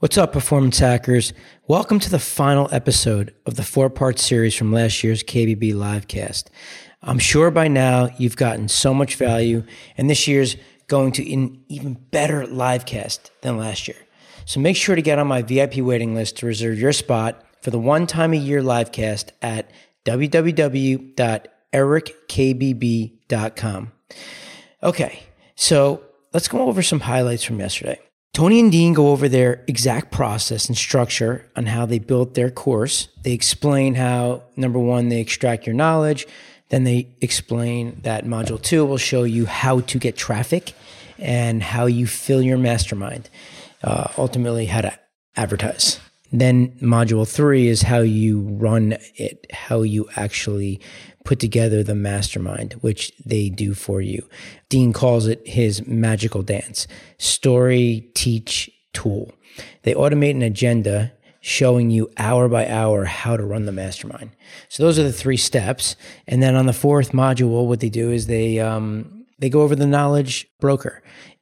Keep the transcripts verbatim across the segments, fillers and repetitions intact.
What's up, performance hackers? Welcome to the final episode of the four-part series from last year's K B B Livecast. I'm sure by now you've gotten so much value, and this year's going to an even better livecast than last year. So make sure to get on my V I P waiting list to reserve your spot for the one-time-a-year livecast at w w w dot eric k b b dot com. Okay, so let's go over some highlights from yesterday. Tony and Dean go over their exact process and structure on how they built their course. They explain how, number one, they extract your knowledge. Then they explain that module two will show you how to get traffic and how you fill your mastermind, uh, ultimately how to advertise. Then module three is how you run it, how you actually put together the mastermind, which they do for you. Dean calls it his magical dance, story, teach, tool. They automate an agenda showing you hour by hour how to run the mastermind. So those are the three steps. And then on the fourth module, what they do is they um, they go over the knowledge broker.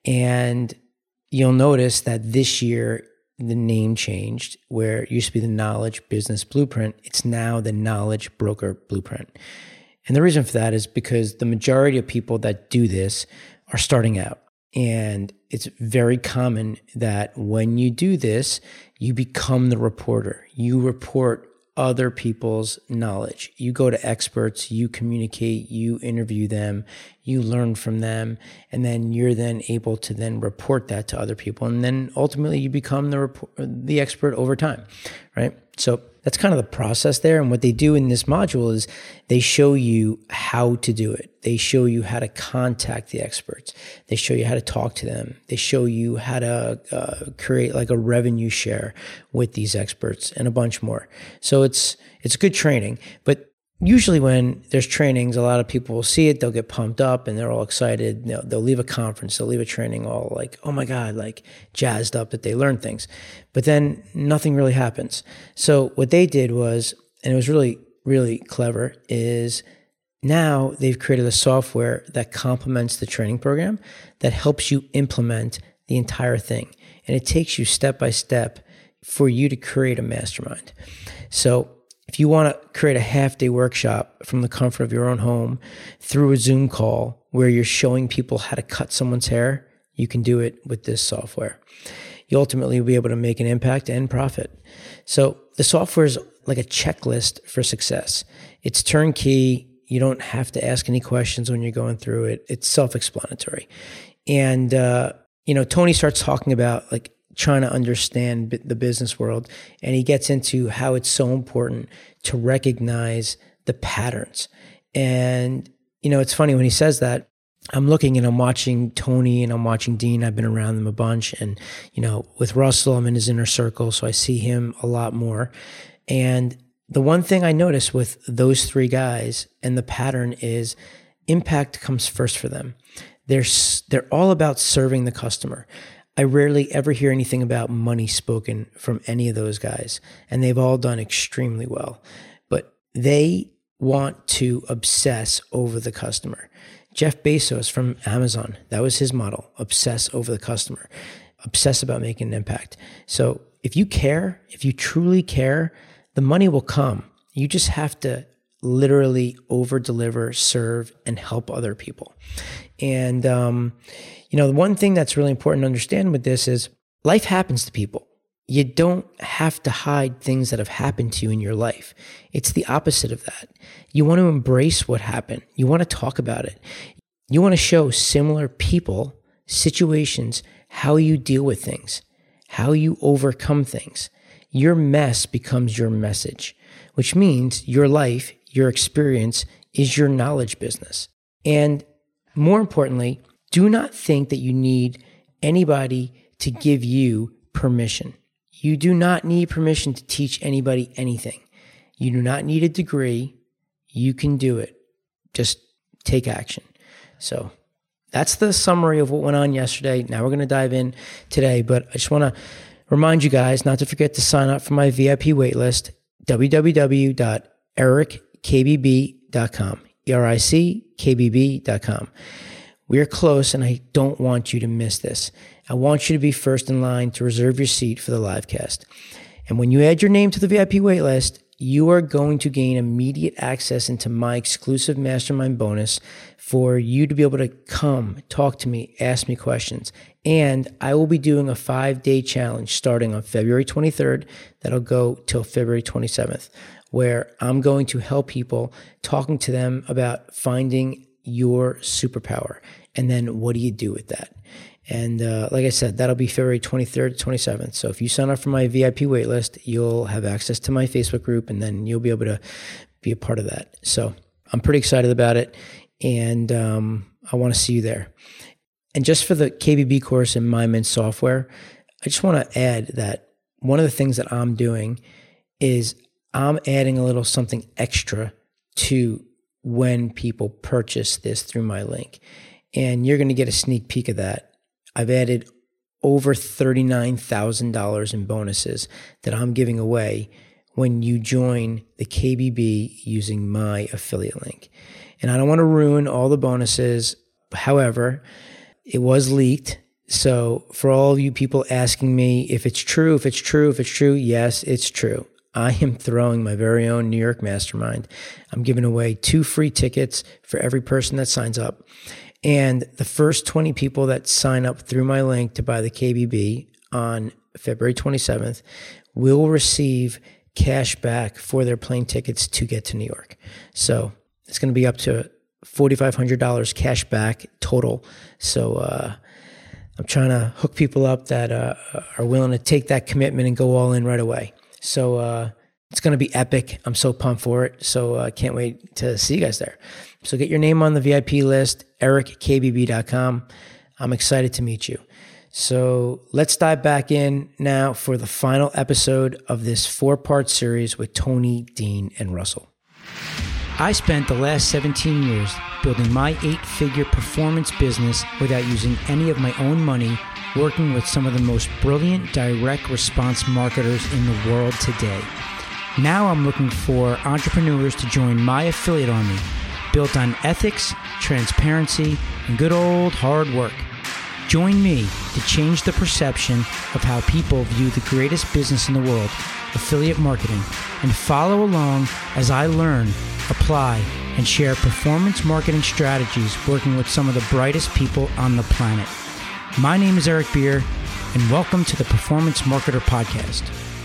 And you'll notice that this year, the name changed, where it used to be the Knowledge Business Blueprint. It's now the Knowledge Broker Blueprint. And the reason for that is because the majority of people that do this are starting out. And it's very common that when you do this, you become the reporter. You report other people's knowledge. You go to experts, you communicate, you interview them, you learn from them, and then you're then able to then report that to other people. And then ultimately you become the report, the expert over time, right? So that's kind of the process there. And what they do in this module is they show you how to do it. They show you how to contact the experts. They show you how to talk to them. They show you how to uh, create like a revenue share with these experts and a bunch more. So it's it's good training. But usually when there's trainings, a lot of people will see it, they'll get pumped up and they're all excited. You know, they'll leave a conference, they'll leave a training all like, oh my God, like jazzed up that they learned things. But then nothing really happens. So what they did was, and it was really, really clever, is now they've created a software that complements the training program that helps you implement the entire thing. And it takes you step by step for you to create a mastermind. So if you want to create a half-day workshop from the comfort of your own home through a Zoom call where you're showing people how to cut someone's hair, you can do it with this software. You ultimately will be able to make an impact and profit. So the software is like a checklist for success. It's turnkey. You don't have to ask any questions when you're going through it. It's self-explanatory. And, uh, you know, Tony starts talking about like trying to understand the business world. And he gets into how it's so important to recognize the patterns. And, you know, it's funny when he says that, I'm looking and I'm watching Tony and I'm watching Dean. I've been around them a bunch. And, you know, with Russell, I'm in his inner circle. So I see him a lot more. And the one thing I notice with those three guys and the pattern is impact comes first for them. They're, they're all about serving the customer. I rarely ever hear anything about money spoken from any of those guys, and they've all done extremely well. But they want to obsess over the customer. Jeff Bezos from Amazon, that was his model, obsess over the customer, obsess about making an impact. So if you care, if you truly care, the money will come. You just have to literally over-deliver, serve, and help other people. And, um, you know, the one thing that's really important to understand with this is life happens to people. You don't have to hide things that have happened to you in your life. It's the opposite of that. You want to embrace what happened. You want to talk about it. You want to show similar people, situations, how you deal with things, how you overcome things. Your mess becomes your message, which means your life, your experience is your knowledge business. And more importantly, do not think that you need anybody to give you permission. You do not need permission to teach anybody anything. You do not need a degree. You can do it. Just take action. So that's the summary of what went on yesterday. Now we're going to dive in today, but I just want to remind you guys not to forget to sign up for my V I P waitlist, w w w dot eric k b b dot com, E R I C K B B dot com. We are close, and I don't want you to miss this. I want you to be first in line to reserve your seat for the live cast. And when you add your name to the V I P waitlist, you are going to gain immediate access into my exclusive mastermind bonus for you to be able to come, talk to me, ask me questions. And I will be doing a five-day challenge starting on February twenty-third. That'll go till February twenty-seventh, where I'm going to help people, talking to them about finding your superpower. And then what do you do with that? And uh, like I said, that'll be February twenty-third to twenty-seventh. So if you sign up for my V I P waitlist, you'll have access to my Facebook group, and then you'll be able to be a part of that. So I'm pretty excited about it, and um, I want to see you there. And just for the K B B course in MyMint software, I just want to add that one of the things that I'm doing is I'm adding a little something extra to when people purchase this through my link. And you're going to get a sneak peek of that. I've added over thirty-nine thousand dollars in bonuses that I'm giving away when you join the K B B using my affiliate link. And I don't want to ruin all the bonuses. However, it was leaked. So for all of you people asking me if it's true, if it's true, if it's true, yes, it's true. I am throwing my very own New York Mastermind. I'm giving away two free tickets for every person that signs up. And the first twenty people that sign up through my link to buy the K B B on February twenty-seventh will receive cash back for their plane tickets to get to New York. So it's going to be up to four thousand five hundred dollars cash back total. So uh, I'm trying to hook people up that uh, are willing to take that commitment and go all in right away. So uh, it's going to be epic. I'm so pumped for it. So I uh, can't wait to see you guys there. So get your name on the V I P list, eric k b b dot com. I'm excited to meet you. So let's dive back in now for the final episode of this four-part series with Tony, Dean, and Russell. I spent the last seventeen years building my eight-figure performance business without using any of my own money, working with some of the most brilliant direct response marketers in the world today. Now I'm looking for entrepreneurs to join my affiliate army, built on ethics, transparency, and good old hard work. Join me to change the perception of how people view the greatest business in the world, affiliate marketing, and follow along as I learn, apply, and share performance marketing strategies working with some of the brightest people on the planet. My name is Eric Beer, and welcome to the Performance Marketer Podcast.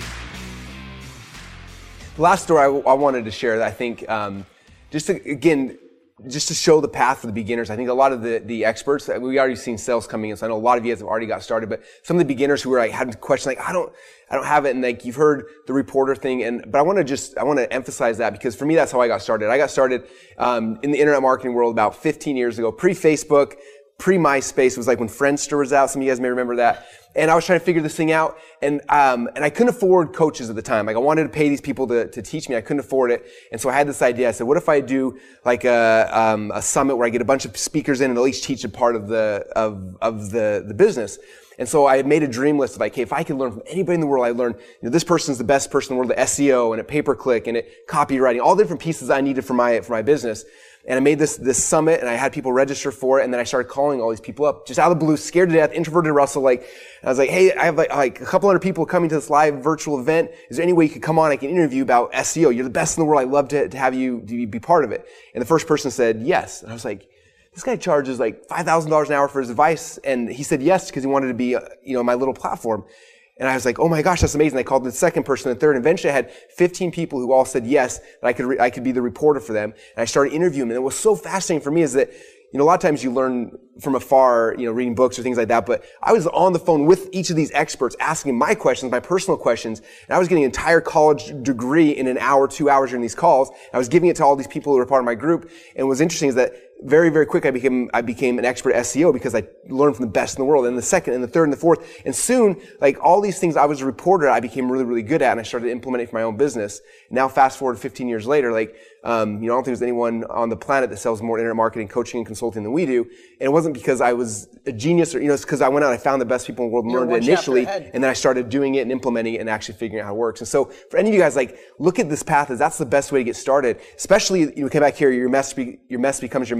The last story I, I wanted to share that I think, um, just to, again, just to show the path for the beginners. I think a lot of the, the experts, we already seen sales coming in, so I know a lot of you guys have already got started, but some of the beginners who were like, had questions like, I don't, I don't have it. And like, you've heard the reporter thing. And, but I want to just, I want to emphasize that because for me, that's how I got started. I got started, um, in the internet marketing world about fifteen years ago, pre-Facebook, pre-MySpace. It was like when Friendster was out. Some of you guys may remember that. And I was trying to figure this thing out. And, um, and I couldn't afford coaches at the time. Like I wanted to pay these people to, to teach me. I couldn't afford it. And so I had this idea. I said, what if I do like a, um, a summit where I get a bunch of speakers in and they'll each teach a part of the, of, of the, the business. And so I made a dream list of like, hey, if I could learn from anybody in the world, I learned, you know, this person's the best person in the world at S E O and at pay-per-click and at copywriting, all the different pieces I needed for my, for my business. And I made this, this summit and I had people register for it. And then I started calling all these people up just out of the blue, scared to death, introverted Russell. Like, and I was like, hey, I have like, like a couple hundred people coming to this live virtual event. Is there any way you could come on? I can interview about S E O. You're the best in the world. I'd love to, to have you to be part of it. And the first person said yes. And I was like, this guy charges like five thousand dollars an hour for his advice. And he said yes because he wanted to be, uh, you know, my little platform. And I was like, oh my gosh, that's amazing. I called the second person, the third, and eventually I had fifteen people who all said yes, that I could, re- I could be the reporter for them. And I started interviewing them. And it was so fascinating for me is that, you know, a lot of times you learn from afar, you know, reading books or things like that, but I was on the phone with each of these experts asking my questions, my personal questions, and I was getting an entire college degree in an hour, two hours during these calls. I was giving it to all these people who were part of my group. And what's interesting is that very, very quick, I became, I became an expert at S E O because I learned from the best in the world, and the second, and the third, and the fourth. And soon, like all these things I was a reporter, I became really, really good at, and I started implementing for my own business. Now, fast forward fifteen years later, like, um, you know, I don't think there's anyone on the planet that sells more internet marketing, coaching, and consulting than we do. And it wasn't because I was a genius or, you know, it's because I went out and I found the best people in the world and You're learned it initially, and then I started doing it and implementing it and actually figuring out how it works. And so, for any of you guys, like, look at this path as that's the best way to get started. Especially, you know, come back here, your mess, be, your mess becomes your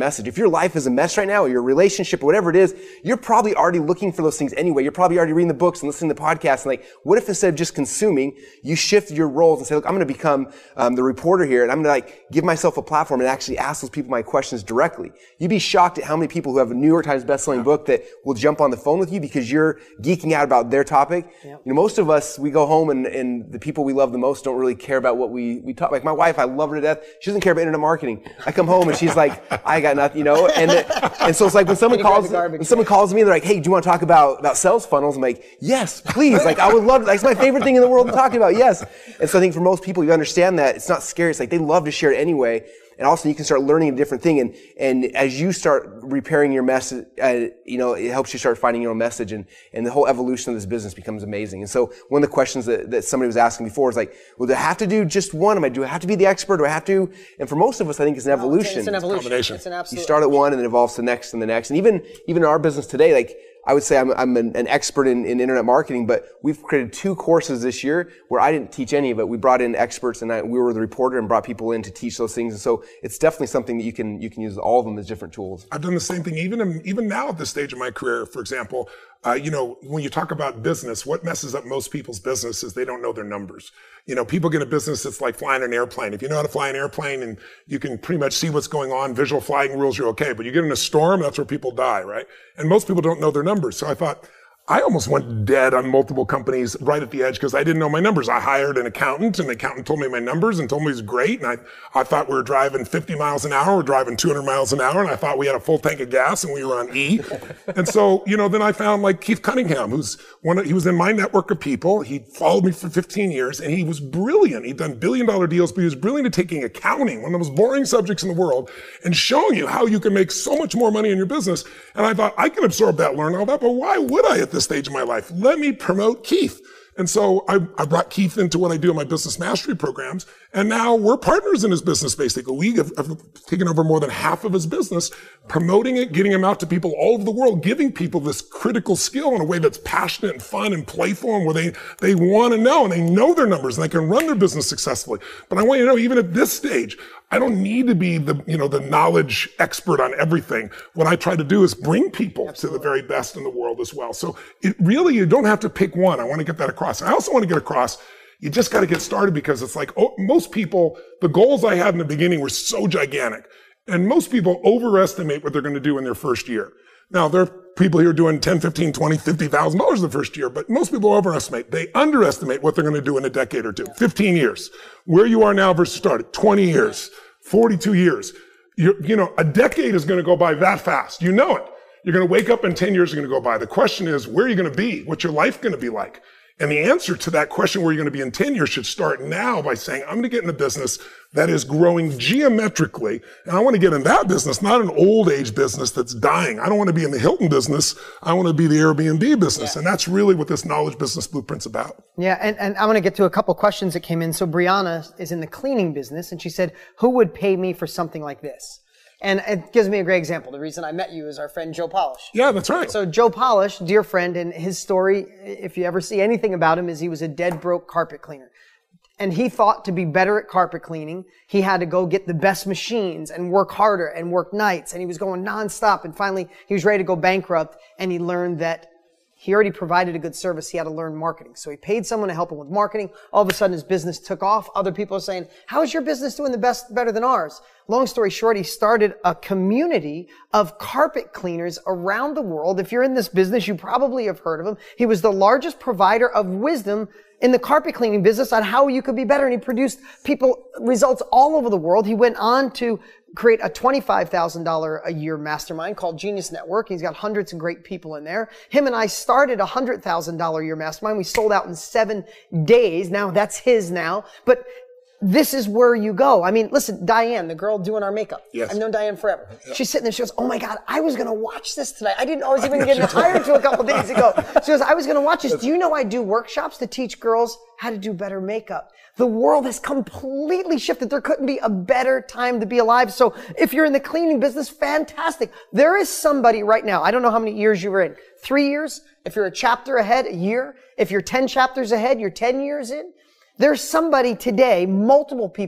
message. If your life is a mess right now, or your relationship, or whatever it is, you're probably already looking for those things anyway. You're probably already reading the books and listening to podcasts. And like, what if instead of just consuming, you shift your roles and say, look, I'm going to become um, the reporter here, and I'm going to like give myself a platform and actually ask those people my questions directly. You'd be shocked at how many people who have a New York Times bestselling book that will jump on the phone with you because you're geeking out about their topic. Yep. You know, most of us, we go home and, and the people we love the most don't really care about what we, we talk. Like my wife, I love her to death. She doesn't care about internet marketing. I come home and she's like, I got nothing, you know? And and so it's like when someone calls, when someone calls me, they're like, hey, do you want to talk about, about sales funnels? I'm like, yes, please. Like I would love it. Like, it's my favorite thing in the world to talk about. Yes. And so I think for most people, you understand that it's not scary. It's like they love to share it anyway. And also you can start learning a different thing. And, and as you start repairing your message, uh, you know, it helps you start finding your own message, and, and the whole evolution of this business becomes amazing. And so one of the questions that, that somebody was asking before is like, well, do I have to do just one? Am I, do I have to be the expert? Do I have to? And for most of us, I think it's an no, evolution. It's an evolution. It's, it's an absolute. You start at one and then it evolves to the next and the next. And even, even in our business today, like, I would say I'm, I'm an, an expert in, in internet marketing, but we've created two courses this year where I didn't teach any of it. We brought in experts, and I, we were the reporter and brought people in to teach those things. And so it's definitely something that you can you can use all of them as different tools. I've done the same thing, even in, even now at this stage of my career. For example, uh, you know, when you talk about business, what messes up most people's business is they don't know their numbers. You know, people get a business that's like flying an airplane. If you know how to fly an airplane and you can pretty much see what's going on, visual flying rules, you're okay. But you get in a storm, that's where people die, right? And most people don't know their numbers. So I thought, I almost went dead on multiple companies right at the edge because I didn't know my numbers. I hired an accountant, and the accountant told me my numbers and told me it was great. And I, I thought we were driving fifty miles an hour. We're driving two hundred miles an hour. And I thought we had a full tank of gas and we were on E. And so, you know, then I found like Keith Cunningham, who's one of, he was in my network of people. He followed me for fifteen years and he was brilliant. He'd done billion dollar deals, but he was brilliant at taking accounting, one of the most boring subjects in the world, and showing you how you can make so much more money in your business. And I thought I can absorb that, learn all that, but why would I at this stage of my life? Let me promote Keith. And so I, I brought Keith into what I do in my business mastery programs. And now we're partners in his business, basically. We have, have taken over more than half of his business, promoting it, getting him out to people all over the world, giving people this critical skill in a way that's passionate and fun and playful, and where they, they want to know and they know their numbers and they can run their business successfully. But I want you to know, even at this stage, I don't need to be the, you know, the knowledge expert on everything. What I try to do is bring people Absolutely. to the very best in the world as well. So it really, you don't have to pick one. I want to get that across. I also want to get across, you just got to get started, because it's like, oh, most people, the goals I had in the beginning were so gigantic, and most people overestimate what they're going to do in their first year. Now, there are people here doing ten, fifteen, twenty, fifty thousand dollars the first year, but most people overestimate. They underestimate what they're going to do in a decade or two. fifteen years. Where you are now versus started. twenty years. forty-two years. You, you know, a decade is going to go by that fast. You know it. You're going to wake up and ten years are going to go by. The question is, where are you going to be? What's your life going to be like? And the answer to that question, where you're going to be in ten years, should start now by saying, I'm going to get in a business that is growing geometrically. And I want to get in that business, not an old age business that's dying. I don't want to be in the Hilton business. I want to be the Airbnb business. Yeah. And that's really what this Knowledge Business Blueprint's about. Yeah. And, and I want to get to a couple questions that came in. So Brianna is in the cleaning business, and she said, who would pay me for something like this? And it gives me a great example. The reason I met you is our friend Joe Polish. Yeah, that's right. So Joe Polish, dear friend, and his story, if you ever see anything about him, is he was a dead broke carpet cleaner. And he thought to be better at carpet cleaning, he had to go get the best machines and work harder and work nights. And he was going nonstop. And finally, he was ready to go bankrupt. And he learned that he already provided a good service. He had to learn marketing. So he paid someone to help him with marketing. All of a sudden, his business took off. Other people are saying, how is your business doing the best, better than ours? Long story short, he started a community of carpet cleaners around the world. If you're in this business, you probably have heard of him. He was the largest provider of wisdom in the carpet cleaning business on how you could be better. And he produced people results all over the world. He went on to create a twenty-five thousand dollars a year mastermind called Genius Network. He's got hundreds of great people in there. Him and I started a one hundred thousand dollars a year mastermind. We sold out in seven days. Now that's his now. But this is where you go. I mean, listen, Diane, the girl doing our makeup. Yes. I've known Diane forever. Yep. She's sitting there. She goes, oh my God, I was going to watch this tonight. I didn't know I was even getting hired until a couple of days ago. She goes, I was going to watch this. Do you know I do workshops to teach girls how to do better makeup? The world has completely shifted. There couldn't be a better time to be alive. So if you're in the cleaning business, fantastic. There is somebody right now. I don't know how many years you were in. Three years? If you're a chapter ahead, a year. If you're ten chapters ahead, you're ten years in. There's somebody today, multiple people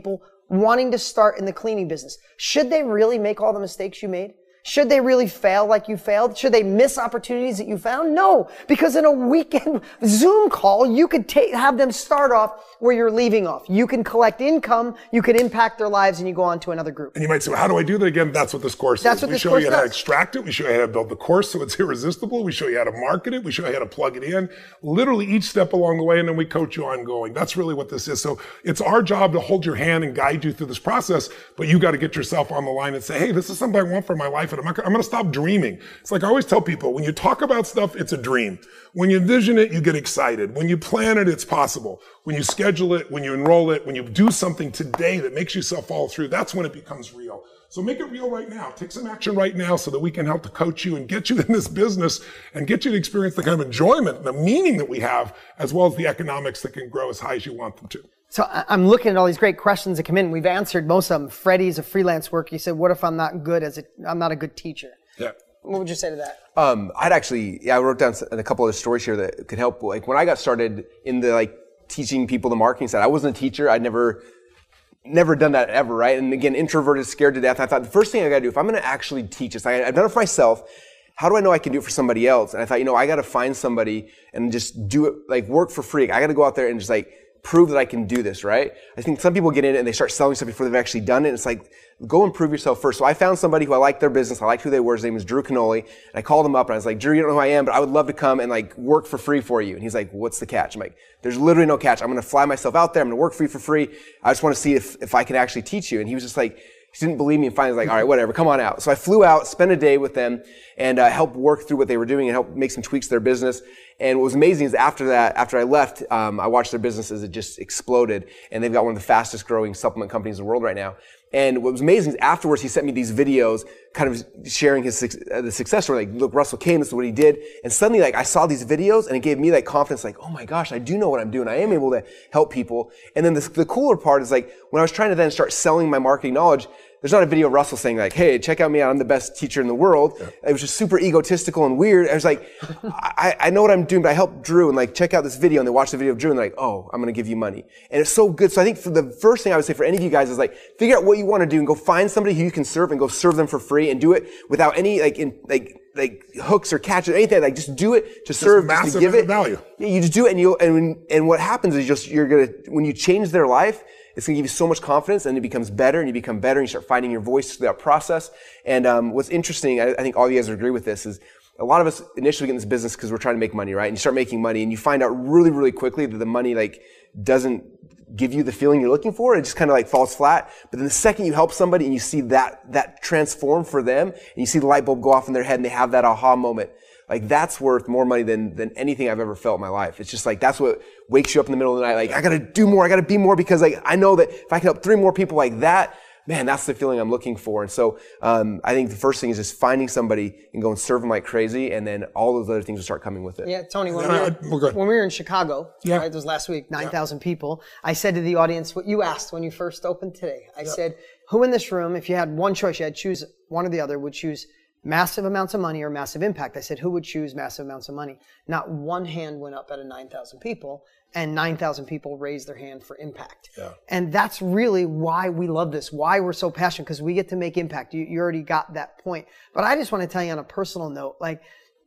wanting to start in the cleaning business. Should they really make all the mistakes you made? Should they really fail like you failed? Should they miss opportunities that you found? No, because in a weekend Zoom call, you could ta- have them start off where you're leaving off. You can collect income, you can impact their lives, and you go on to another group. And you might say, well, how do I do that again? That's what this course That's is. what we this show course you how to does. extract it. We show you how to build the course so it's irresistible. We show you how to market it. We show you how to plug it in. Literally each step along the way, and then we coach you ongoing. That's really what this is. So it's our job to hold your hand and guide you through this process, but you got to get yourself on the line and say, hey, this is something I want for my life, and I'm, not, I'm going to stop dreaming. It's like I always tell people, when you talk about stuff, it's a dream. When you envision it, you get excited. When you plan it, it's possible. When you schedule it, when you enroll it, when you do something today that makes yourself follow through, that's when it becomes real. So make it real right now. Take some action right now so that we can help to coach you and get you in this business and get you to experience the kind of enjoyment and the meaning that we have, as well as the economics that can grow as high as you want them to. So I'm looking at all these great questions that come in. We've answered most of them. Freddie's a freelance worker. He said, what if I'm not good as a, I'm not a good teacher? Yeah. What would you say to that? Um, I'd actually, yeah, I wrote down a couple of stories here that could help. Like when I got started in the like teaching people the marketing side, I wasn't a teacher. I'd never, never done that ever, right? And again, introverted, scared to death. I thought the first thing I gotta do, if I'm gonna actually teach this, I, I've done it for myself. How do I know I can do it for somebody else? And I thought, you know, I gotta find somebody and just do it, like work for free. I gotta go out there and just like prove that I can do this, right? I think some people get in it and they start selling stuff before they've actually done it. It's like, go and prove yourself first. So I found somebody who I liked their business. I liked who they were. His name was Drew Canoli. And I called him up and I was like, Drew, you don't know who I am, but I would love to come and like work for free for you. And he's like, what's the catch? I'm like, there's literally no catch. I'm going to fly myself out there. I'm going to work for you for free. I just want to see if, if I can actually teach you. And he was just like, he didn't believe me and finally was like, all right, whatever, come on out. So I flew out, spent a day with them and uh, helped work through what they were doing and help make some tweaks to their business. And what was amazing is after that, after I left, um, I watched their business as it just exploded. And they've got one of the fastest growing supplement companies in the world right now. And what was amazing is afterwards, he sent me these videos kind of sharing his uh, the success story. Like, look, Russell came, this is what he did. And suddenly, like, I saw these videos and it gave me like confidence, like, oh my gosh, I do know what I'm doing. I am able to help people. And then the, the cooler part is like, when I was trying to then start selling my marketing knowledge, there's not a video of Russell saying like, hey, check out me out. I'm the best teacher in the world. Yeah. It was just super egotistical and weird. I was like, I, I know what I'm doing, but I helped Drew and like, check out this video. And they watch the video of Drew and they're like, oh, I'm going to give you money. And it's so good. So I think for the first thing I would say for any of you guys is like, figure out what you want to do and go find somebody who you can serve and go serve them for free and do it without any like, in, like, like hooks or catches or anything. Like just do it to serve, just to give it value. Yeah, you just do it and you and when, and what happens is just you're gonna when you change their life, it's gonna give you so much confidence and it becomes better and you become better and you start finding your voice through that process. And um, what's interesting, I, I think all of you guys would agree with this, is a lot of us initially get in this business because we're trying to make money, right? And you start making money and you find out really, really quickly that the money like doesn't give you the feeling you're looking for. It just kind of like falls flat. But then the second you help somebody and you see that, that transform for them and you see the light bulb go off in their head and they have that aha moment, like that's worth more money than, than anything I've ever felt in my life. It's just like, that's what wakes you up in the middle of the night. Like, I gotta do more. I gotta be more because like, I know that if I can help three more people like that, man, that's the feeling I'm looking for. And so, um, I think the first thing is just finding somebody and go and serve them like crazy. And then all those other things will start coming with it. Yeah, Tony, when, Uh, we, we're were, good. when we were in Chicago, Yeah. right, it was last week, nine thousand people, I said to the audience what you asked when you first opened today. I said, who in this room, if you had one choice, you had to choose one or the other, would choose massive amounts of money or massive impact? I said, who would choose massive amounts of money? Not one hand went up out of nine thousand people, and nine thousand people raised their hand for impact. Yeah. And that's really why we love this, why we're so passionate, because we get to make impact. You, you already got that point. But I just want to tell you on a personal note, like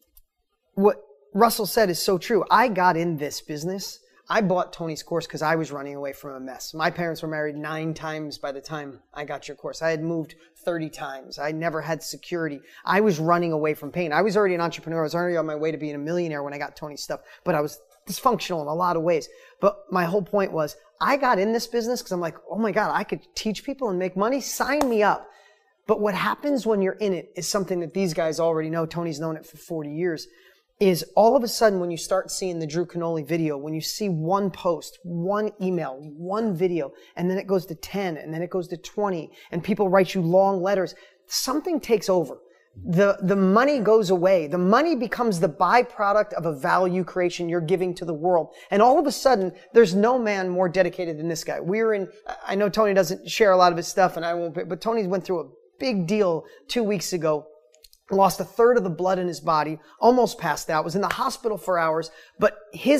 what Russell said is so true. I got in this business. I bought Tony's course because I was running away from a mess. My parents were married nine times by the time I got your course. I had moved thirty times. I never had security. I was running away from pain. I was already an entrepreneur. I was already on my way to being a millionaire when I got Tony's stuff, but I was dysfunctional in a lot of ways. But my whole point was I got in this business because I'm like, oh my God, I could teach people and make money. Sign me up. But what happens when you're in it is something that these guys already know. Tony's known it for forty years. Is all of a sudden when you start seeing the Drew Canoli video, when you see one post, one email, one video, and then it goes to ten, and then it goes to twenty, and people write you long letters, something takes over. The, the money goes away. The money becomes the byproduct of a value creation you're giving to the world. And all of a sudden, there's no man more dedicated than this guy. We were in, I know Tony doesn't share a lot of his stuff, and I won't, but Tony went through a big deal two weeks ago. Lost a third of the blood in his body, almost passed out, was in the hospital for hours, but his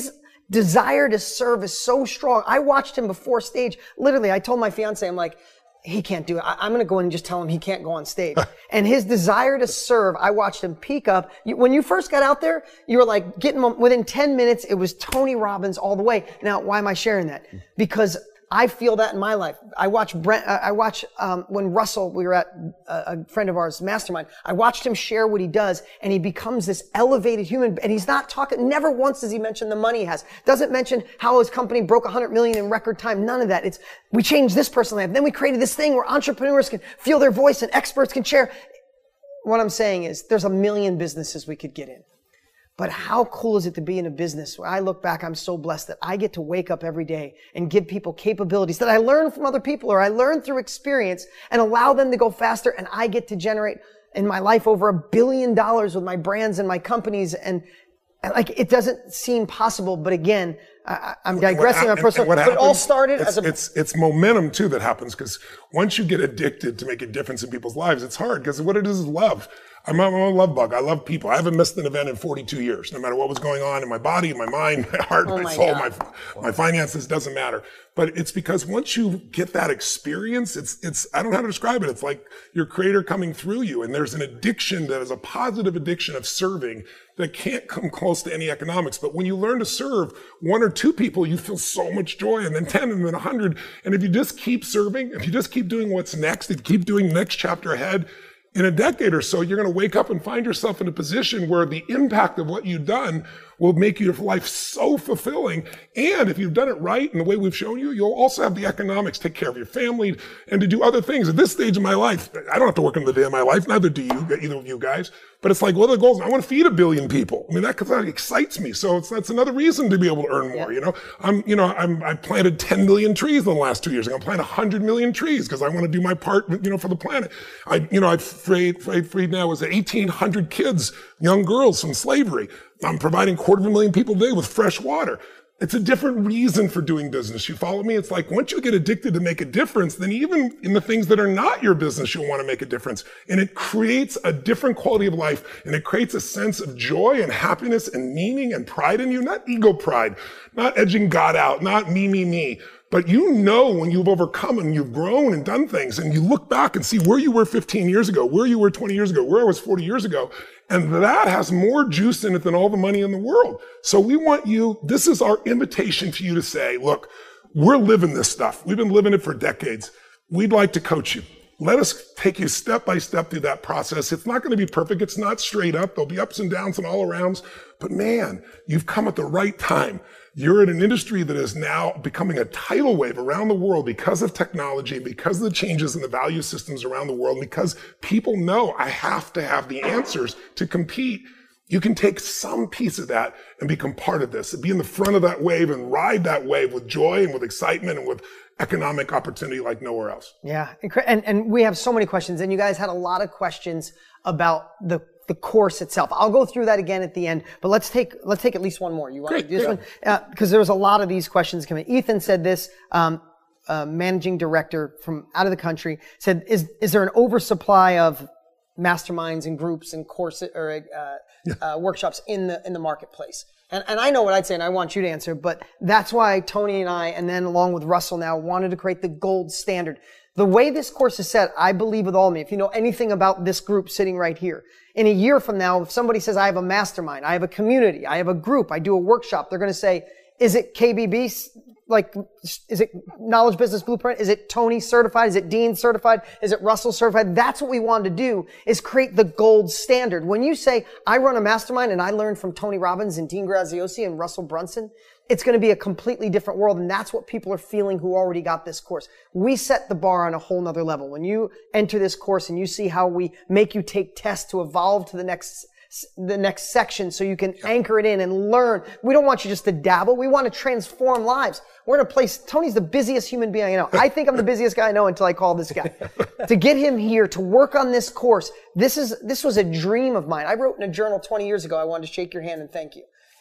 desire to serve is so strong. I watched him before stage. Literally, I told my fiance, I'm like, he can't do it. I, I'm going to go in and just tell him he can't go on stage. And his desire to serve, I watched him peak up. You, when you first got out there, you were like getting within ten minutes, it was Tony Robbins all the way. Now, why am I sharing that? Because I feel that in my life. I watch Brent, uh, I watch, um, when Russell, we were at a, a friend of ours, Mastermind, I watched him share what he does and he becomes this elevated human, and he's not talking, never once does he mention the money he has. Doesn't mention how his company broke a hundred million in record time. None of that. It's, we changed this person's life. Then we created this thing where entrepreneurs can feel their voice and experts can share. What I'm saying is there's a million businesses we could get in. But how cool is it to be in a business where I look back, I'm so blessed that I get to wake up every day and give people capabilities that I learn from other people or I learn through experience and allow them to go faster, and I get to generate in my life over a billion dollars with my brands and my companies, and, and like it doesn't seem possible. But again, I, I'm digressing on personal, but it all started it's, as a... It's, it's momentum too that happens, because once you get addicted to make a difference in people's lives, it's hard, because what it is is love. I'm a, I'm a love bug. I love people. I haven't missed an event in forty-two years, no matter what was going on in my body, my mind, my heart, oh my, my soul, God. my my finances, doesn't matter. But it's because once you get that experience, it's, it's, I don't know how to describe it. It's like your creator coming through you. And there's an addiction that is a positive addiction of serving that can't come close to any economics. But when you learn to serve one or two people, you feel so much joy, and then ten and then a hundred. And if you just keep serving, if you just keep doing what's next, and keep doing the next chapter ahead, in a decade or so, you're going to wake up and find yourself in a position where the impact of what you've done will make your life so fulfilling. And if you've done it right in the way we've shown you, you'll also have the economics to take care of your family and to do other things. At this stage of my life, I don't have to work another day of my life. Neither do you, either of you guys. But it's like, what are the goals? I want to feed a billion people. I mean, that, that excites me. So it's, that's another reason to be able to earn more. Yeah. You know, I'm, you know, I'm, I planted ten million trees in the last two years. I'm going to plant one hundred million trees because I want to do my part, you know, for the planet. I, you know, I've freed, freed, freed now is eighteen hundred kids, young girls from slavery. I'm providing quarter of a million people a day with fresh water. It's a different reason for doing business. You follow me? It's like once you get addicted to make a difference, then even in the things that are not your business, you'll want to make a difference. And it creates a different quality of life, and it creates a sense of joy and happiness and meaning and pride in you, not ego pride, not edging God out, not me, me, me. But you know when you've overcome and you've grown and done things, and you look back and see where you were fifteen years ago, where you were twenty years ago, where I was forty years ago, and that has more juice in it than all the money in the world. So we want you, this is our invitation to you to say, look, we're living this stuff. We've been living it for decades. We'd like to coach you. Let us take you step by step through that process. It's not going to be perfect. It's not straight up. There'll be ups and downs and all arounds. But man, you've come at the right time. You're in an industry that is now becoming a tidal wave around the world because of technology, because of the changes in the value systems around the world, because people know I have to have the answers to compete. You can take some piece of that and become part of this and be in the front of that wave and ride that wave with joy and with excitement and with economic opportunity like nowhere else. Yeah. And, and we have so many questions, and you guys had a lot of questions about the the course itself. I'll go through that again at the end, but let's take, let's take at least one more. You want Great, to do this yeah. one? Because uh, there was a lot of these questions coming. Ethan said this, um, uh, managing director from out of the country said, is, is there an oversupply of masterminds and groups and courses or, uh, yeah. uh, workshops in the, in the marketplace? And, and I know what I'd say, and I want you to answer, but that's why Tony and I, and then along with Russell now, wanted to create the gold standard. The way this course is set, I believe with all of me, if you know anything about this group sitting right here, in a year from now, if somebody says, I have a mastermind, I have a community, I have a group, I do a workshop, they're going to say, is it K B B? Like, is it Knowledge Business Blueprint? Is it Tony certified? Is it Dean certified? Is it Russell certified? That's what we wanted to do, is create the gold standard. When you say, I run a mastermind and I learned from Tony Robbins and Dean Graziosi and Russell Brunson, it's going to be a completely different world. And that's what people are feeling who already got this course. We set the bar on a whole nother level. When you enter this course and you see how we make you take tests to evolve to the next the next section so you can anchor it in and learn. We don't want you just to dabble. We want to transform lives. We're in a place, Tony's the busiest human being I know. I think I'm the busiest guy I know until I call this guy. To get him here, to work on this course, this is, this was a dream of mine. I wrote in a journal twenty years ago, I wanted to shake your hand and thank you.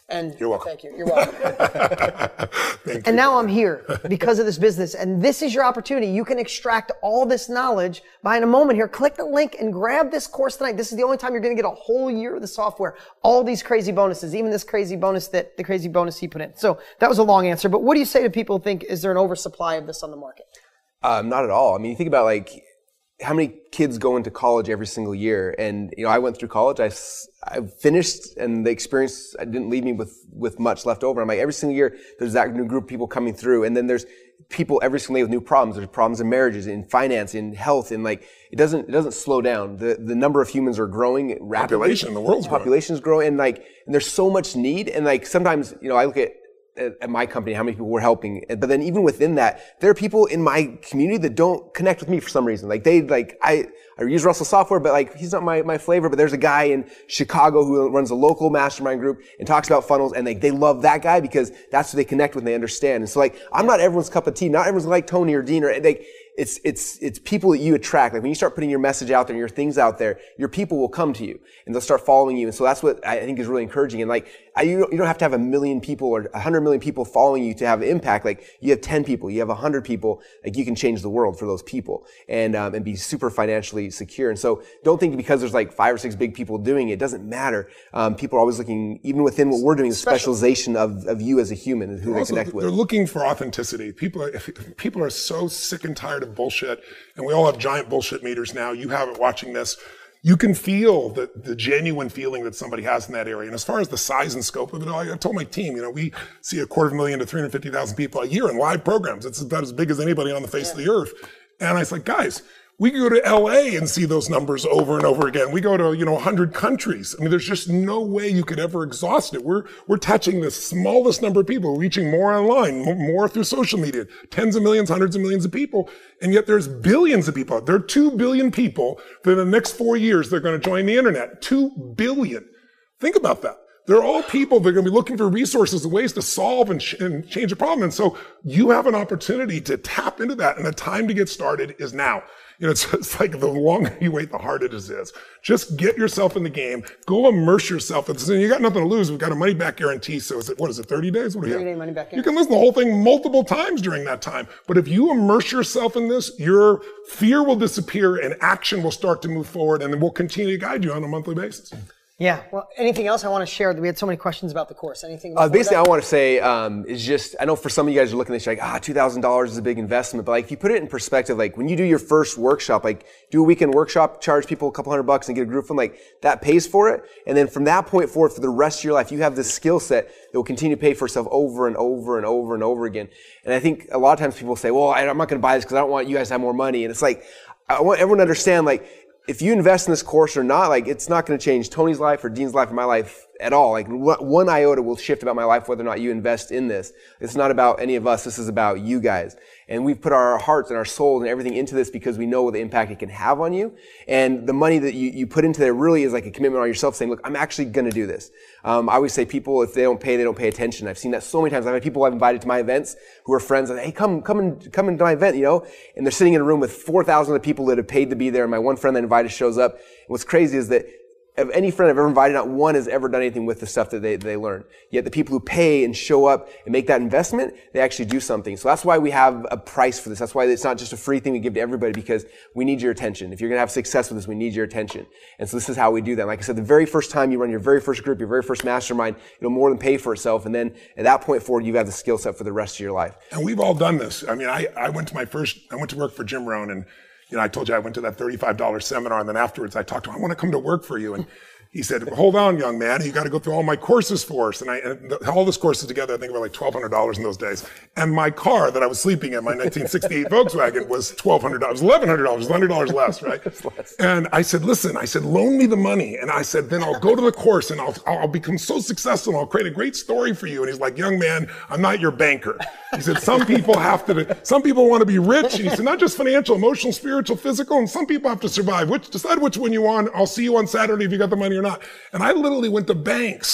And You're welcome. Thank you. You're welcome. Thank and you. now I'm here because of this business. And this is your opportunity. You can extract all this knowledge by in a moment here. Click the link and grab this course tonight. This is the only time you're going to get a whole year of the software. All these crazy bonuses, even this crazy bonus that the crazy bonus he put in. So that was a long answer. But what do you say to people who think, is there an oversupply of this on the market? Um, not at all. I mean, you think about like how many kids go into college every single year, and you know, I went through college. I, I finished, and the experience didn't leave me with with much left over. I'm like, every single year there's that new group of people coming through, and then there's people every single day with new problems. There's problems in marriages, in finance, in health, and like it doesn't it doesn't slow down. The the number of humans are growing rapidly. Population, the world's growing. Population is growing, and like and there's so much need, and like sometimes you know I look at. at my company, how many people we're helping. But then even within that, there are people in my community that don't connect with me for some reason. Like they, like, I, I use Russell software, but like, he's not my, my flavor. But there's a guy in Chicago who runs a local mastermind group and talks about funnels, and like, they love that guy because that's who they connect with and they understand. And so like, I'm not everyone's cup of tea. Not everyone's like Tony or Dean or like, it's, it's, it's people that you attract. Like when you start putting your message out there and your things out there, your people will come to you and they'll start following you. And so that's what I think is really encouraging. And like, I, you, don't, you don't have to have a million people or a hundred million people following you to have impact. Like you have ten people, you have a hundred people, like you can change the world for those people and, um, and be super financially secure. And so don't think because there's like five or six big people doing it, it doesn't matter. Um, people are always looking, even within what we're doing, the specialization of, of you as a human and who they also, connect with. They're looking for authenticity. People are, people are so sick and tired of bullshit, and we all have giant bullshit meters now. You have it watching this. You can feel the, the genuine feeling that somebody has in that area. And as far as the size and scope of it all, I told my team, you know, we see a quarter of a million to three hundred fifty thousand people a year in live programs. It's about as big as anybody on the face yeah. of the earth. And I was like, guys, we can go to L A and see those numbers over and over again. We go to, you know, one hundred countries. I mean, there's just no way you could ever exhaust it. We're, we're touching the smallest number of people, reaching more online, more through social media, tens of millions, hundreds of millions of people. And yet there's billions of people. There are two billion people that in the next four years, they're going to join the internet. Two billion. Think about that. They're all people that are going to be looking for resources and ways to solve and, ch- and change a problem. And so you have an opportunity to tap into that. And the time to get started is now. You know, it's, it's like the longer you wait, the harder it is. Just get yourself in the game. Go immerse yourself. It's, you got nothing to lose. We've got a money back guarantee. So is it, what is it, thirty days? What do you have? thirty day money back guarantee. You can listen to the whole thing multiple times during that time. But if you immerse yourself in this, your fear will disappear and action will start to move forward, and then we'll continue to guide you on a monthly basis. Yeah. Well, anything else I want to share? We had so many questions about the course. Anything? Uh, basically, I want to say um, is just, I know for some of you guys are looking at this, you're like, ah, two thousand dollars is a big investment. But like, if you put it in perspective, like when you do your first workshop, like do a weekend workshop, charge people a couple hundred bucks and get a group from like that pays for it. And then from that point forward, for the rest of your life, you have this skill set that will continue to pay for itself over and over and over and over again. And I think a lot of times people say, well, I'm not going to buy this because I don't want you guys to have more money. And it's like, I want everyone to understand, like, if you invest in this course or not, like it's not going to change Tony's life or Dean's life or my life at all. Like one iota will shift about my life whether or not you invest in this. It's not about any of us. This is about you guys. And we've put our hearts and our souls and everything into this because we know the impact it can have on you. And the money that you, you put into there really is like a commitment on yourself saying, look, I'm actually going to do this. Um, I always say people, if they don't pay, they don't pay attention. I've seen that so many times. I've had people I've invited to my events who are friends and, hey, come, come and, come into my event, you know, and they're sitting in a room with four thousand other people that have paid to be there. And my one friend that invited shows up. And what's crazy is that of any friend I've ever invited, not one has ever done anything with the stuff that they, they learn. Yet the people who pay and show up and make that investment, they actually do something. So that's why we have a price for this. That's why it's not just a free thing we give to everybody, because we need your attention. If you're going to have success with this, we need your attention. And so this is how we do that. Like I said, the very first time you run your very first group, your very first mastermind, it'll more than pay for itself. And then at that point forward, you have the skill set for the rest of your life. And we've all done this. I mean, I, I went to my first, I went to work for Jim Rohn, and, you know, I told you I went to that thirty-five dollars seminar, and then afterwards I talked to him, I want to come to work for you. And he said, hold on, young man, you got to go through all my courses for us. And I, and the, all those courses together, I think were like twelve hundred dollars in those days. And my car that I was sleeping in, my nineteen sixty-eight Volkswagen, was twelve hundred dollars, eleven hundred dollars, one hundred dollars less, right? And I said, listen, I said, loan me the money. And I said, then I'll go to the course and I'll, I'll become so successful and I'll create a great story for you. And he's like, young man, I'm not your banker. He said, some people have to, some people want to be rich. And he said, not just financial, emotional, spiritual, physical, and some people have to survive. Which, decide which one you want. I'll see you on Saturday if you got the money or not. And I literally went to banks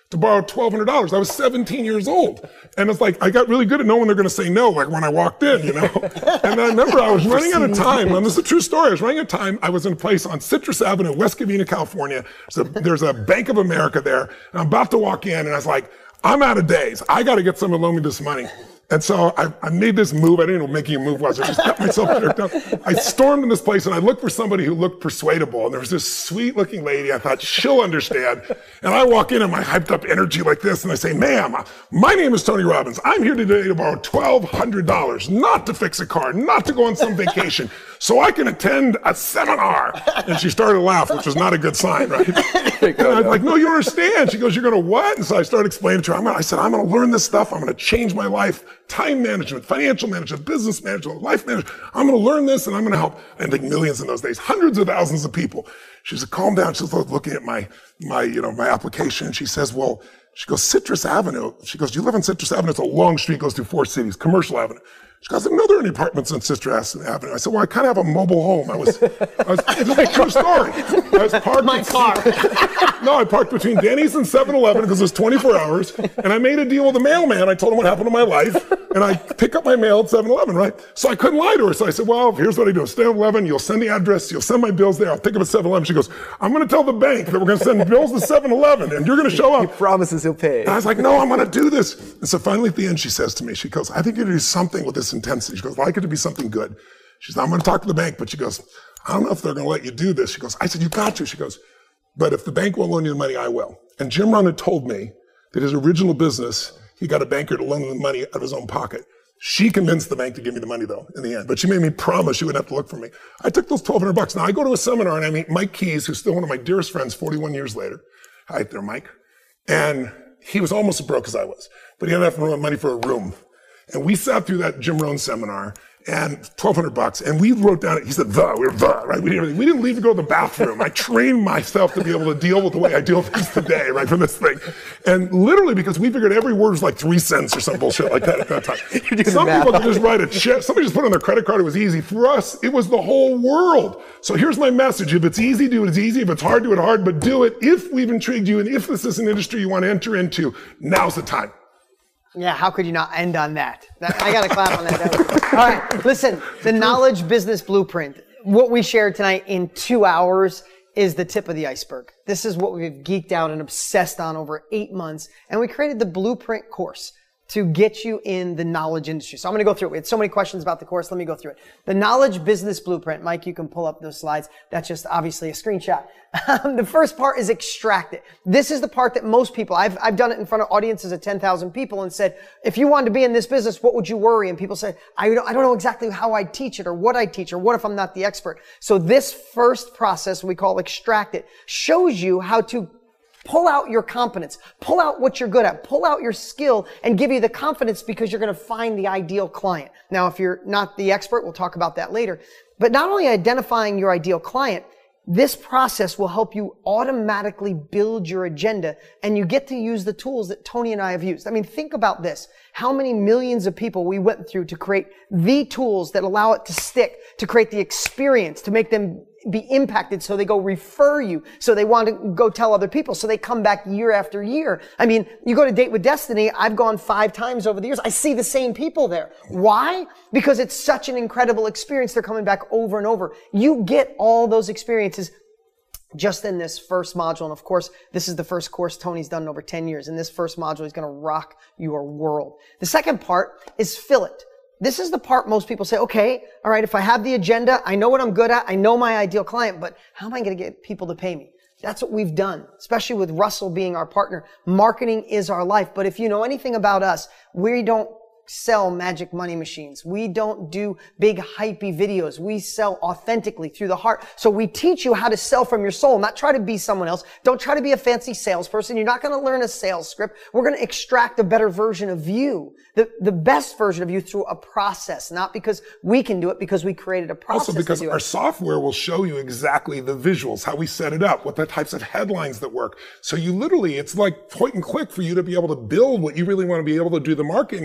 to borrow twelve hundred dollars. I was seventeen years old. And it's like, I got really good at knowing they're going to say no, like when I walked in, you know. And I remember I was running out of time. And this is a true story. I was running out of time. I was in a place on Citrus Avenue, West Covina, California. There's a, there's a Bank of America there. And I'm about to walk in, and I was like, I'm out of days. I got to get someone to loan me this money. And so I, I made this move. I didn't know what making a move was. I just got myself jerked up. I stormed in this place, and I looked for somebody who looked persuadable. And there was this sweet-looking lady. I thought, she'll understand. And I walk in in my hyped-up energy like this, and I say, ma'am, my name is Tony Robbins. I'm here today to borrow twelve hundred dollars, not to fix a car, not to go on some vacation, so I can attend a seminar. And she started to laugh, which was not a good sign, right? And I was like, no, you don't understand. She goes, you're going to what? And so I started explaining to her. I'm gonna, I said, I'm going to learn this stuff. I'm going to change my life. Time management, financial management, business management, life management. I'm going to learn this, and I'm going to help. I think millions in those days, hundreds of thousands of people. She said, calm down. She's looking at my, my, you know, my application. She says, well, she goes, Citrus Avenue. She goes, do you live on Citrus Avenue? It's a long street, goes through four cities, Commercial Avenue. She goes, no, there are any apartments on Citrus Avenue. I said, well, I kind of have a mobile home. I was, I was, it's a true story. I was parked. My car. No, I parked between Denny's and seven eleven because it was twenty-four hours. And I made a deal with the mailman. I told him what happened to my life. And I pick up my mail at seven eleven, right? So I couldn't lie to her. So I said, well, here's what I do. seven eleven, you'll send the address, you'll send my bills there. I'll pick up at seven eleven. She goes, I'm going to tell the bank that we're going to send bills to seven eleven and you're going to show up. He promises he'll pay. And I was like, no, I'm going to do this. And so finally at the end, she says to me, she goes, I think you're going to do something with this intensity. She goes, well, I like it to be something good. She says, I'm going to talk to the bank, but she goes, I don't know if they're going to let you do this. She goes, I said, you got to. She goes, but if the bank won't loan you the money, I will. And Jim Rohn had told me that his original business, he got a banker to loan him the money out of his own pocket. She convinced the bank to give me the money though, in the end. But she made me promise she wouldn't have to look for me. I took those twelve hundred bucks. Now I go to a seminar and I meet Mike Keys, who's still one of my dearest friends forty-one years later. Hi there, Mike. And he was almost as broke as I was, but he had enough money for a room. And we sat through that Jim Rohn seminar, and twelve hundred bucks, and we wrote down, he said, the, we were the, right? We didn't, we didn't leave to go to the bathroom. I trained myself to be able to deal with the way I deal with things today, right, from this thing. And literally, because we figured every word was like three cents or some bullshit like that at that time. Some people could just write a check. Somebody just put it on their credit card, it was easy. For us, it was the whole world. So here's my message. If it's easy, do it as easy. If it's hard, do it hard, but do it. If we've intrigued you, and if this is an industry you want to enter into, now's the time. Yeah, how could you not end on that? that I got to clap on that. that was, all right, listen, the Knowledge Business Blueprint, what we shared tonight in two hours is the tip of the iceberg. This is what we've geeked out and obsessed on over eight months. And we created the Blueprint course to get you in the knowledge industry. So I'm going to go through it. We had so many questions about the course. Let me go through it. The Knowledge Business Blueprint. Mike, you can pull up those slides. That's just obviously a screenshot. Um, the first part is extract it. This is the part that most people, I've, I've done it in front of audiences of ten thousand people and said, if you wanted to be in this business, what would you worry? And people say, I don't, I don't know exactly how I teach it or what I teach or what if I'm not the expert. So this first process we call extract it shows you how to pull out your competence, pull out what you're good at, pull out your skill and give you the confidence because you're going to find the ideal client. Now, if you're not the expert, we'll talk about that later. But not only identifying your ideal client, this process will help you automatically build your agenda and you get to use the tools that Tony and I have used. I mean, think about this. How many millions of people we went through to create the tools that allow it to stick, to create the experience, to make them be impacted so they go refer you, so they want to go tell other people, so they come back year after year. I mean, you go to Date with Destiny, I've gone five times over the years. I see the same people there. Why? Because it's such an incredible experience. They're coming back over and over. You get all those experiences just in this first module. And of course, this is the first course Tony's done in over ten years. In this first module, he's going to rock your world. The second part is fill it. This is the part most people say, okay, all right, if I have the agenda, I know what I'm good at, I know my ideal client, but how am I going to get people to pay me? That's what we've done, especially with Russell being our partner. Marketing is our life. But if you know anything about us, we don't sell magic money machines. We don't do big hypey videos. We sell authentically through the heart. So we teach you how to sell from your soul, not try to be someone else. Don't try to be a fancy salesperson. You're not going to learn a sales script. We're going to extract a better version of you, the, the best version of you through a process, not because we can do it, because we created a process. Also because to do our it. software will show you exactly the visuals, how we set it up, what the types of headlines that work. So you literally, it's like point and click for you to be able to build what you really want to be able to do the marketing and then test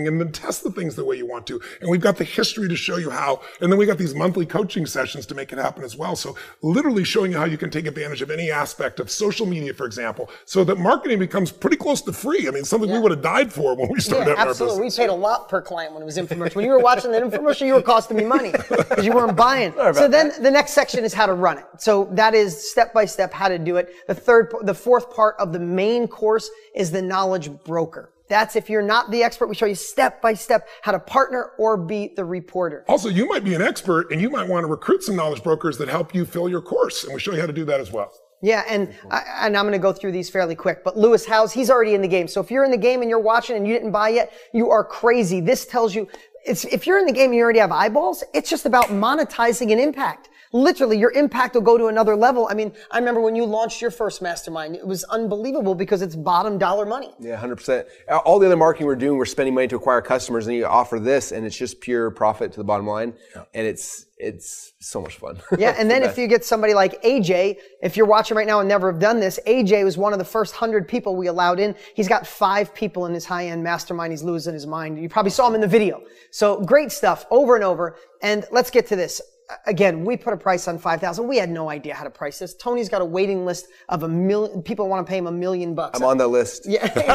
test the things the way you want to. And we've got the history to show you how. And then we got these monthly coaching sessions to make it happen as well. So literally showing you how you can take advantage of any aspect of social media, for example, so that marketing becomes pretty close to free. I mean, something yeah. we would have died for when we started yeah, out in our absolutely. business. We paid a lot per client when it was infomercial. When you were watching that infomercial, you were costing me money because you weren't buying. So then that. The next section is how to run it. So that is step by step how to do it. The third, the fourth part of the main course is the knowledge broker. That's if you're not the expert, we show you step by step how to partner or be the reporter. Also, you might be an expert and you might want to recruit some knowledge brokers that help you fill your course. And we show you how to do that as well. Yeah, and I, and I'm going to go through these fairly quick. But Lewis Howes, he's already in the game. So if you're in the game and you're watching and you didn't buy yet, you are crazy. This tells you, it's, if you're in the game and you already have eyeballs, it's just about monetizing an impact. Literally, your impact will go to another level. I mean, I remember when you launched your first mastermind, it was unbelievable because it's bottom dollar money. Yeah, one hundred percent. All the other marketing we're doing, we're spending money to acquire customers, and you offer this, and it's just pure profit to the bottom line. Yeah. And it's it's so much fun. Yeah, and then if you get somebody like A J, if you're watching right now and never have done this, A J was one of the first hundred people we allowed in. He's got five people in his high-end mastermind. He's losing his mind. You probably saw him in the video. So great stuff over and over. And let's get to this. Again, we put a price on five thousand. We had no idea how to price this. Tony's got a waiting list of a million. People want to pay him a million bucks. I'm on that list.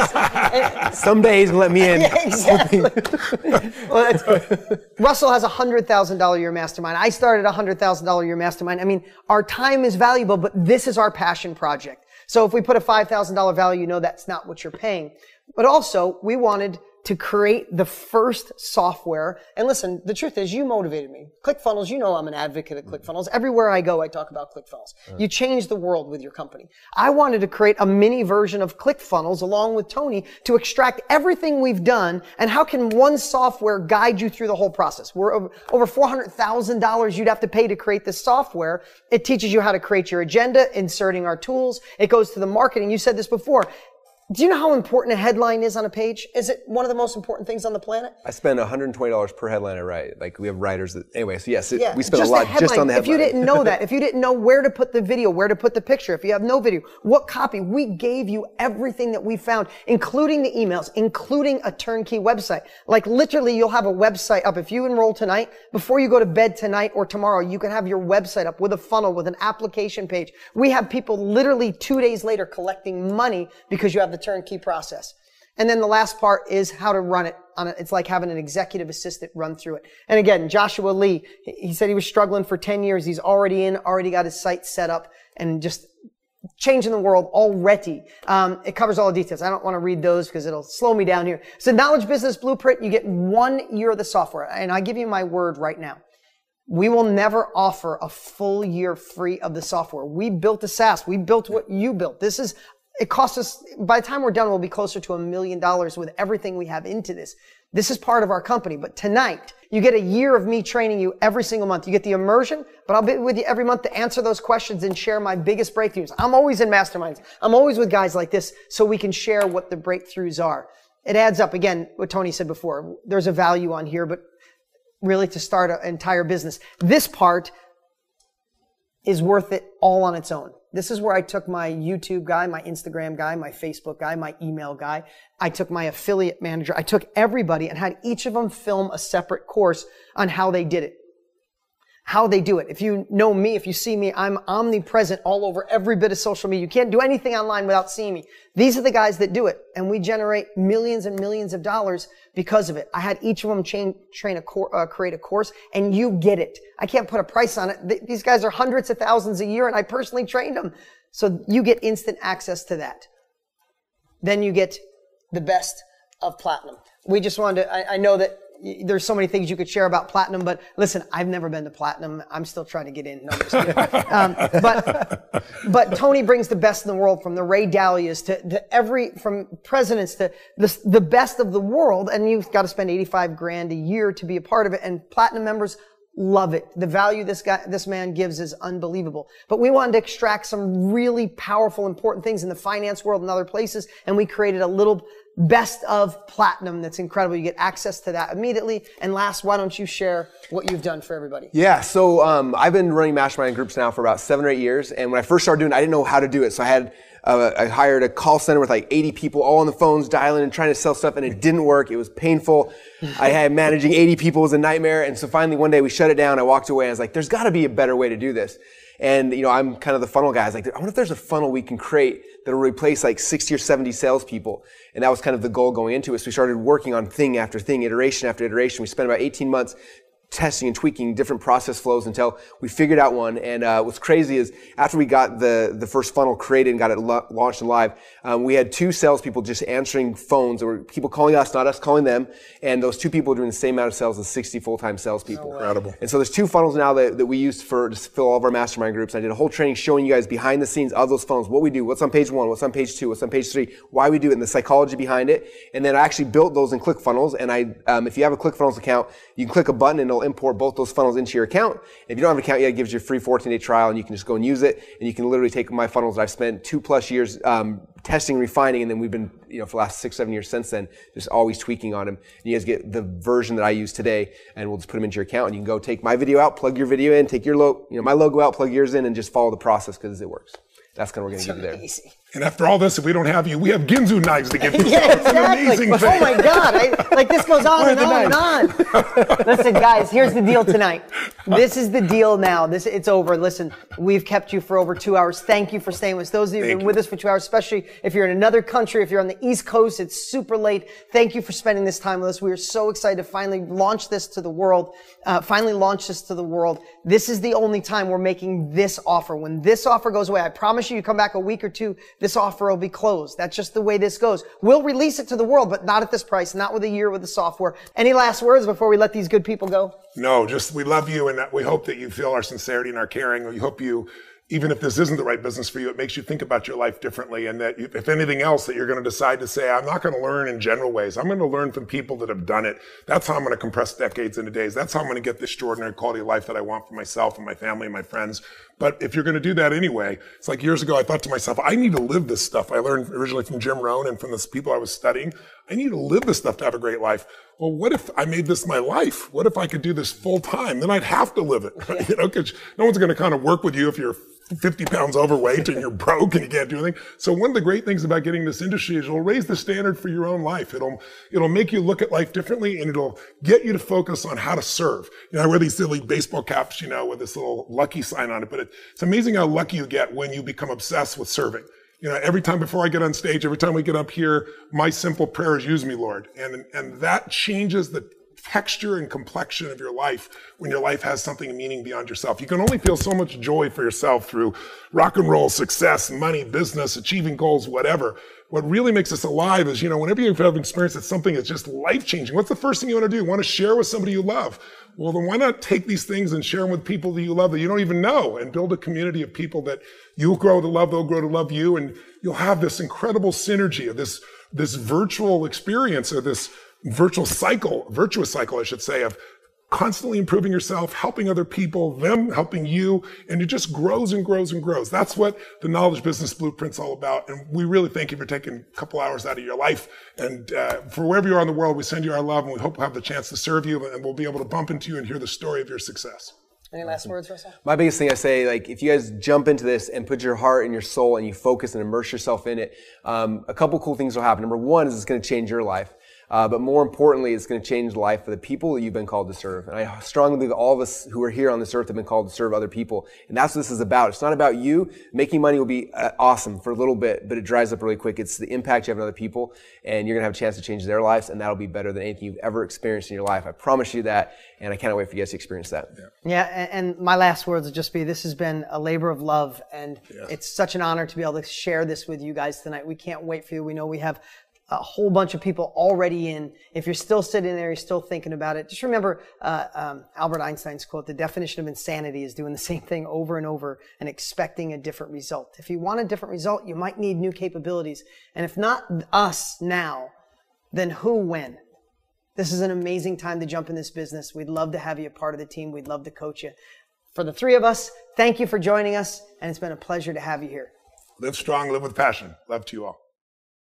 Yeah. Someday he's gonna let me in. Yeah, exactly. Well, Russell has a hundred thousand dollar year mastermind. I started a hundred thousand dollar year mastermind. I mean, our time is valuable, but this is our passion project. So if we put a five thousand dollar value, you know that's not what you're paying. But also, we wanted to create the first software. And listen, the truth is you motivated me. ClickFunnels, you know I'm an advocate of ClickFunnels. Everywhere I go, I talk about ClickFunnels. Right. You change the world with your company. I wanted to create a mini version of ClickFunnels along with Tony to extract everything we've done and how can one software guide you through the whole process. We're over, over four hundred thousand dollars you'd have to pay to create this software. It teaches you how to create your agenda, inserting our tools. It goes to the marketing. You said this before. Do you know how important a headline is on a page? Is it one of the most important things on the planet? I spend one hundred twenty dollars per headline I write. Like we have writers that, anyway, so yes, it, yeah, we spend a lot just on the headline. If you didn't know that, if you didn't know where to put the video, where to put the picture, if you have no video, what copy, we gave you everything that we found, including the emails, including a turnkey website. Like literally you'll have a website up. If you enroll tonight, before you go to bed tonight or tomorrow, you can have your website up with a funnel, with an application page. We have people literally two days later collecting money because you have the turnkey process. And then the last part is how to run it. On a, it's like having an executive assistant run through it. And again, Joshua Lee, he said he was struggling for ten years. He's already in, already got his site set up and just changing the world already. Um, it covers all the details. I don't want to read those because it'll slow me down here. So Knowledge Business Blueprint, you get one year of the software. And I give you my word right now. We will never offer a full year free of the software. We built a SaaS. We built what you built. This is It costs us, by the time we're done, we'll be closer to a million dollars with everything we have into this. This is part of our company. But tonight, you get a year of me training you every single month. You get the immersion, but I'll be with you every month to answer those questions and share my biggest breakthroughs. I'm always in masterminds. I'm always with guys like this so we can share what the breakthroughs are. It adds up. Again, what Tony said before, there's a value on here, but really to start an entire business. This part is worth it all on its own. This is where I took my YouTube guy, my Instagram guy, my Facebook guy, my email guy. I took my affiliate manager. I took everybody and had each of them film a separate course on how they did it. How they do it. If you know me, if you see me, I'm omnipresent all over every bit of social media. You can't do anything online without seeing me. These are the guys that do it. And we generate millions and millions of dollars because of it. I had each of them train, train a cor- uh, create a course, and you get it. I can't put a price on it. Th- these guys are hundreds of thousands a year, and I personally trained them. So you get instant access to that. Then you get the best of Platinum. We just wanted to, I, I know that there's so many things you could share about Platinum, but listen, I've never been to Platinum. I'm still trying to get in. No, I'm just kidding. um, but, but Tony brings the best in the world, from the Ray Dalias to, to every, from presidents to the, the best of the world. And you've got to spend eighty-five grand a year to be a part of it. And Platinum members love it. The value this guy, this man gives is unbelievable. But we wanted to extract some really powerful, important things in the finance world and other places. And we created a little Best of Platinum. That's incredible. You get access to that immediately. And last, why don't you share what you've done for everybody? Yeah, so um, I've been running mastermind groups now for about seven or eight years. And when I first started doing it, I didn't know how to do it. So I had uh, I hired a call center with like eighty people all on the phones dialing and trying to sell stuff, and it didn't work. It was painful. I had managing eighty people was a nightmare. And so finally one day we shut it down. I walked away. I was like, there's got to be a better way to do this. And, you know, I'm kind of the funnel guy. I was like, I wonder if there's a funnel we can create that'll replace like sixty or seventy salespeople. And that was kind of the goal going into it. So we started working on thing after thing, iteration after iteration. We spent about eighteen months testing and tweaking different process flows until we figured out one. And uh, what's crazy is after we got the the first funnel created and got it lo- launched and live, um, we had two salespeople just answering phones. There were people calling us, not us calling them. And those two people were doing the same amount of sales as sixty full-time salespeople. Incredible. And so there's two funnels now that, that we use for to fill all of our mastermind groups. I did a whole training showing you guys behind the scenes of those funnels, what we do, what's on page one, what's on page two, what's on page three, why we do it, and the psychology behind it. And then I actually built those in ClickFunnels. And I, um, if you have a ClickFunnels account, you can click a button and it'll import both those funnels into your account. If you don't have an account yet, it gives you a free fourteen day trial, and you can just go and use it. And you can literally take my funnels that I've spent two plus years um, testing, refining, and then we've been, you know, for the last six, seven years since then, just always tweaking on them. And you guys get the version that I use today, and we'll just put them into your account. And you can go take my video out, plug your video in, take your lo- you know, my logo out, plug yours in, and just follow the process because it works. That's kind of what we're going to give you there. And after all this, if we don't have you, we have Ginsu knives to give you. Yeah, It's an exactly. amazing Oh thing. my God. I, like this goes on and on and on. Listen, guys, here's the deal tonight. This is the deal now. This It's over. Listen, we've kept you for over two hours. Thank you for staying with us. Those of you who've Thank been you. with us for two hours, especially if you're in another country, if you're on the East Coast, it's super late. Thank you for spending this time with us. We are so excited to finally launch this to the world, uh, finally launch this to the world. This is the only time we're making this offer. When this offer goes away, I promise you, you come back a week or two, this offer will be closed. That's just the way this goes. We'll release it to the world, but not at this price, not with a year with the software. Any last words before we let these good people go? No, just we love you, and we hope that you feel our sincerity and our caring. We hope you, even if this isn't the right business for you, it makes you think about your life differently, and that if anything else, that you're going to decide to say, I'm not going to learn in general ways. I'm going to learn from people that have done it. That's how I'm going to compress decades into days. That's how I'm going to get the extraordinary quality of life that I want for myself and my family and my friends. But if you're going to do that anyway, it's like years ago, I thought to myself, I need to live this stuff. I learned originally from Jim Rohn and from the people I was studying. I need to live this stuff to have a great life. Well, what if I made this my life? What if I could do this full time? Then I'd have to live it, right? You know, because no one's going to kind of work with you if you're fifty pounds overweight and you're broke and you can't do anything. So one of the great things about getting this industry is it'll raise the standard for your own life. It'll, it'll make you look at life differently, and it'll get you to focus on how to serve. You know, I wear these silly baseball caps, you know, with this little lucky sign on it, but it, it's amazing how lucky you get when you become obsessed with serving. You know, every time before I get on stage, every time we get up here, my simple prayer is, use me, Lord. And, and that changes the texture and complexion of your life when your life has something of meaning beyond yourself. You can only feel so much joy for yourself through rock and roll, success, money, business, achieving goals, whatever. What really makes us alive is, you know, whenever you've had an experience that's something that's just life-changing, what's the first thing you want to do? You want to share with somebody you love. Well, then why not take these things and share them with people that you love that you don't even know, and build a community of people that you'll grow to love, they'll grow to love you, and you'll have this incredible synergy of this, this virtual experience, or this virtual cycle, virtuous cycle, I should say, of constantly improving yourself, helping other people, them helping you, and it just grows and grows and grows. That's what the Knowledge Business Blueprint's all about. And we really thank you for taking a couple hours out of your life. And uh, for wherever you are in the world, we send you our love, and we hope we'll have the chance to serve you, and we'll be able to bump into you and hear the story of your success. Any last words, Russell? My biggest thing I say, like, if you guys jump into this and put your heart and your soul and you focus and immerse yourself in it, um, a couple cool things will happen. Number one is it's going to change your life. Uh, but more importantly, it's going to change the life of the people that you've been called to serve. And I strongly believe that all of us who are here on this earth have been called to serve other people. And that's what this is about. It's not about you. Making money will be uh, awesome for a little bit, but it dries up really quick. It's the impact you have on other people, and you're going to have a chance to change their lives, and that'll be better than anything you've ever experienced in your life. I promise you that, and I can't wait for you guys to experience that. Yeah, yeah, and, and my last words would just be, this has been a labor of love, and yeah. It's such an honor to be able to share this with you guys tonight. We can't wait for you. We know we have a whole bunch of people already in. If you're still sitting there, you're still thinking about it, just remember uh, um, Albert Einstein's quote, the definition of insanity is doing the same thing over and over and expecting a different result. If you want a different result, you might need new capabilities. And if not us now, then who when? This is an amazing time to jump in this business. We'd love to have you a part of the team. We'd love to coach you. For the three of us, thank you for joining us, and it's been a pleasure to have you here. Live strong, live with passion. Love to you all.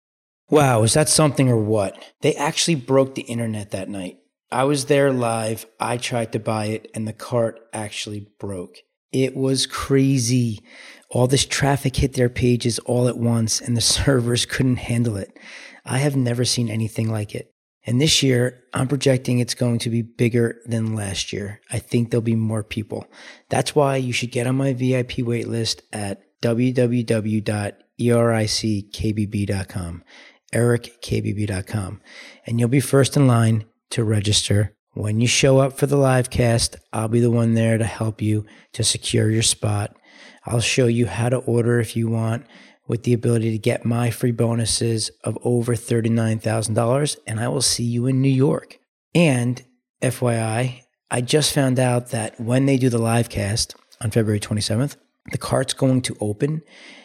Wow, was that something or what? They actually broke the internet that night. I was there live. I tried to buy it and the cart actually broke. It was crazy. All this traffic hit their pages all at once and the servers couldn't handle it. I have never seen anything like it. And this year, I'm projecting it's going to be bigger than last year. I think there'll be more people. That's why you should get on my V I P waitlist at w w w dot eric k b b dot com, eric k b b dot com, and you'll be first in line to register. When you show up for the live cast, I'll be the one there to help you to secure your spot. I'll show you how to order if you want, with the ability to get my free bonuses of over thirty-nine thousand dollars, and I will see you in New York. And F Y I, I just found out that when they do the live cast on February twenty-seventh, the cart's going to open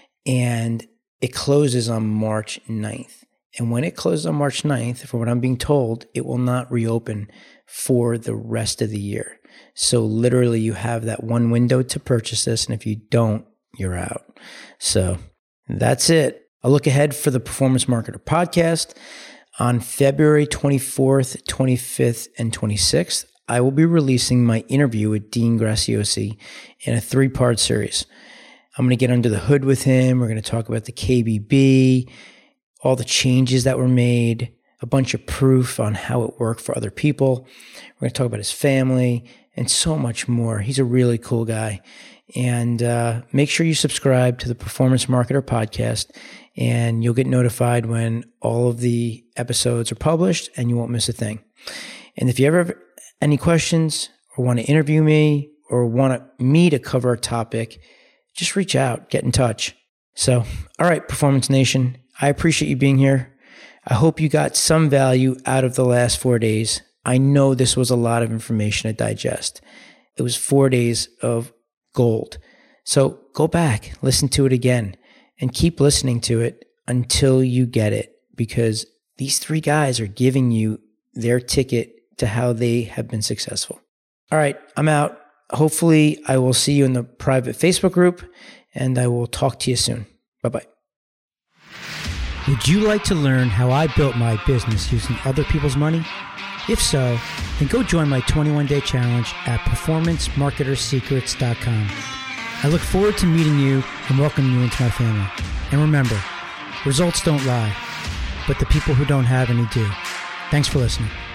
and it closes on March ninth. And when it closes on March ninth, for what I'm being told, it will not reopen for the rest of the year. So literally you have that one window to purchase this, and if you don't, you're out. So that's it. A look ahead for the Performance Marketer Podcast. On February twenty-fourth, twenty-fifth, and twenty-sixth, I will be releasing my interview with Dean Graziosi in a three-part series. I'm going to get under the hood with him. We're going to talk about the K B B, all the changes that were made, a bunch of proof on how it worked for other people. We're going to talk about his family and so much more. He's a really cool guy. And uh, make sure you subscribe to the Performance Marketer Podcast, and you'll get notified when all of the episodes are published, and you won't miss a thing. And if you ever have any questions or want to interview me or want me to cover a topic, just reach out, get in touch. So, all right, Performance Nation, I appreciate you being here. I hope you got some value out of the last four days. I know this was a lot of information to digest. It was four days of gold. So go back, listen to it again, and keep listening to it until you get it, because these three guys are giving you their ticket to how they have been successful. All right, I'm out. Hopefully I will see you in the private Facebook group, and I will talk to you soon. Bye-bye. Would you like to learn how I built my business using other people's money? If so, then go join my twenty-one day challenge at performance marketer secrets dot com. I look forward to meeting you and welcoming you into my family. And remember, results don't lie, but the people who don't have any do. Thanks for listening.